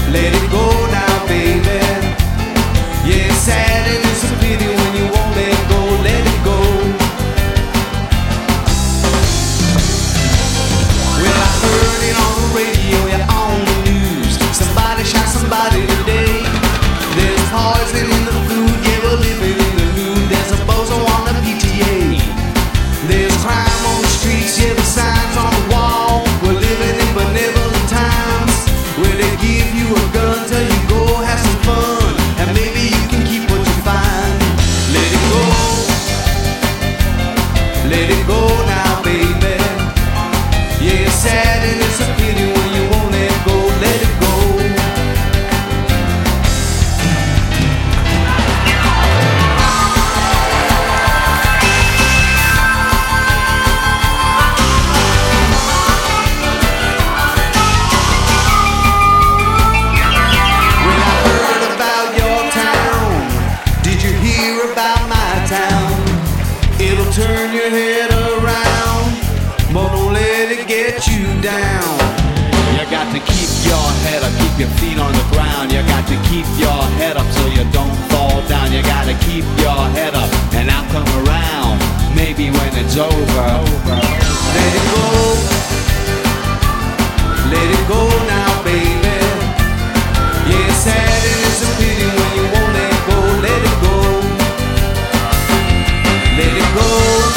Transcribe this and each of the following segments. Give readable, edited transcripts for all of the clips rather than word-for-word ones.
Let it go now, baby. Yeah, it's sad and it's a pity when you won't let go. Let it go. Well, I heard it on the radio, yeah, on the news. Somebody shot somebody today. There's poison in the food, yeah, we're living in the nude. There's a bozo on the PTA. There's crime on the streets, yeah, the signs on the wall. We're living in benevolent times, where they give you a gun till you go have some fun, and maybe you can keep what you find. Let it go. Let it go now, baby. Yeah, it's sad and it's a pity when you won't let go. Let it go. When I heard about your town, did you hear about my town? It'll turn your head around, but don't let it get you down. You got to keep your head up, keep your feet on the ground. You got to keep your head up so you don't fall down. You got to keep your head up and I'll come around, maybe when it's over. Let it go. Let it go now, baby. Yeah, it's sad and it's a pity when you won't let go. Let it go. Let it go.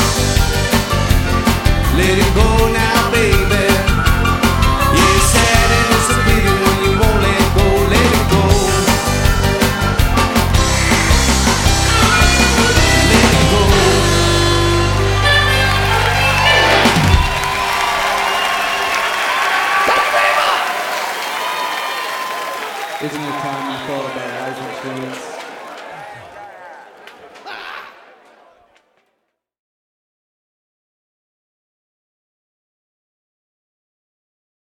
Let it go now, baby. Yeah, it's sad and it's a pity when you won't let go. Let it go. Let it go. Isn't it time you thought about life insurance?